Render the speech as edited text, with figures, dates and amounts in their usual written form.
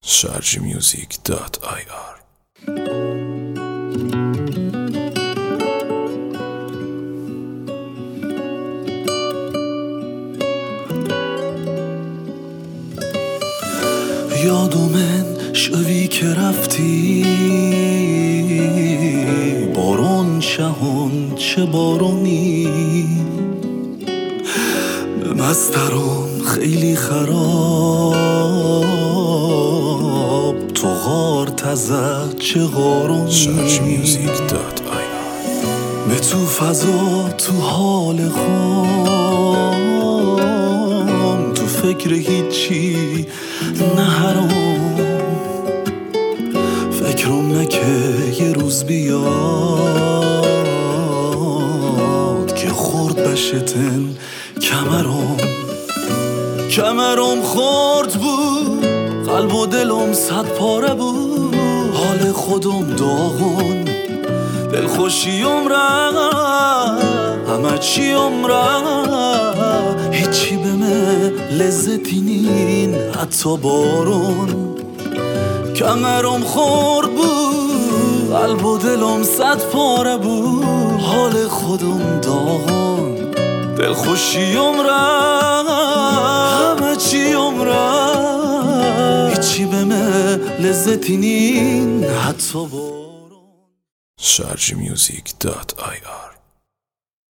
sharjmusic.ir. یادومن شوی که رفتی بارون شهان چه بارونی به مسترم خیلی خراب تو غار تزه چه غارونی sharjmusic.ir. به تو فضا تو حال خام تو فکر هیچی نه حرام فکرم نه که یه روز بیاد که خورد بشتن کمرم خورد بود قلب و دلم صد پاره بود حال خودم داغون دلخوشیم رفت همه چیم رفت هیچی به من لذتی نین حتی بارون کمرم خورد بود قلب و دلم صد پاره بود حال خودم داغون دلخوشیم رفت همه چیم رفت هیچی به من لذتی نین حتی بارون sharjmusic.ir.